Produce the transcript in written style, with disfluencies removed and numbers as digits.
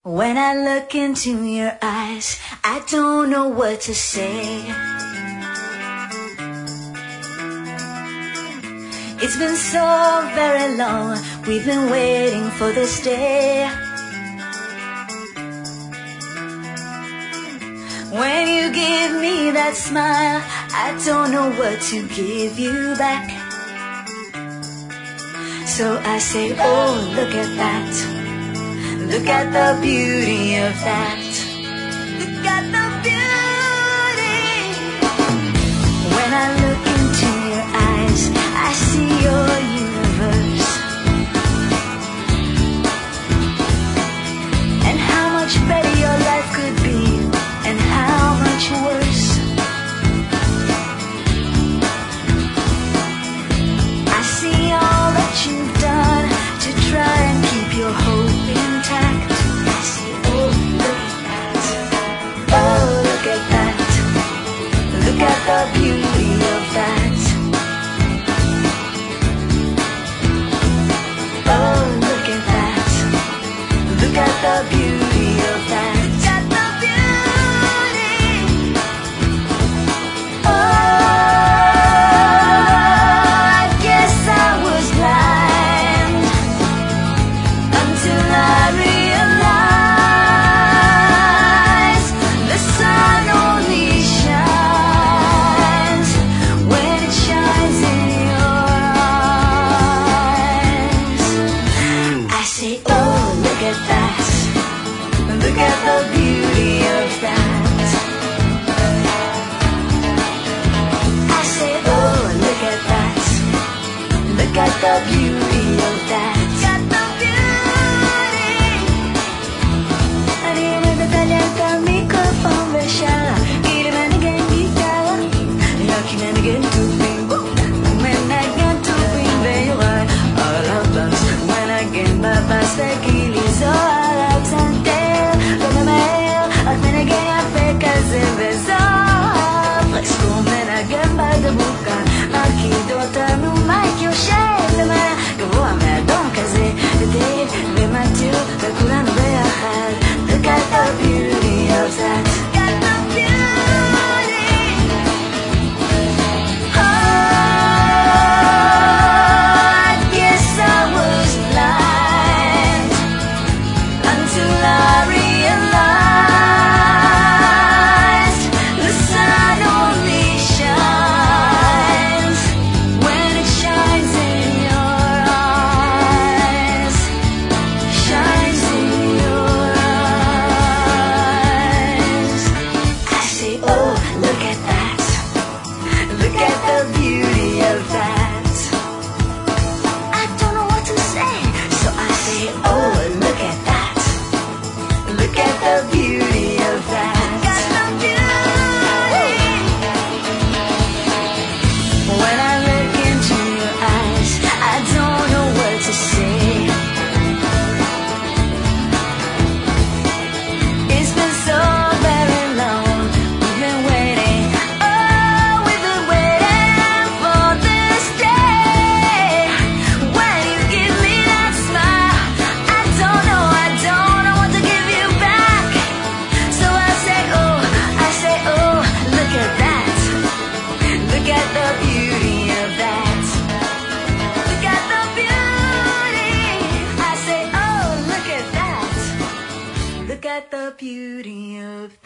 When I look into your eyes, I don't know what to say. It's been so very long, we've been waiting for this day. When you give me that smile, I don't know what to give you back. So I say, oh, look at that. Look at the beauty of that. Look at the beauty. When I look into your eyes, I see your universe. And how much better your life could be, and how much worse. I see all that you've done to try and keep your hope intact. I see, oh, look at that. Oh, look at that. Look at the beauty of that. Oh, look at that. Look at the beauty of that. Look at the beauty. Oh, I guess I was blind until I realized the sun only shines when it shines in your eyes. I say, oh, look at that. Look at the beauty of that. I say, oh, look at that. Look at the beauty of that. Look at the beauty. Arriba da talheta, microfone fechada. Give me again guitarra. Lucky man again to bring. When I get to bring very wide. All of us. When I get my past the killies. All ups and downs. From the mail. At when I get a fake as a result. Fresco when I get by the book. Aqui do outro no mic eu chego, né? Eu vou a medon casei. Eu dei, me matou, procurando ver a rad. Look at the beauty of that. Look at the beauty. Oh, I guess I was blind until I realized the sun only shines when it shines in your eyes. Shines in your eyes. I say, oh, look at that. Look at the beauty of that. I don't know what to say, so I say, oh, look at that. Look at the beauty of that. Look at the beauty. When I look into your eyes, I don't know what to say. It's been so very long, we've been waiting. Oh, we've been waiting for this day. When you give me that smile, I don't know what to give you back. So I say, oh, look at that. Look at the beauty of that. Look at the beauty. I say, oh, look at that. Look at the beauty of that.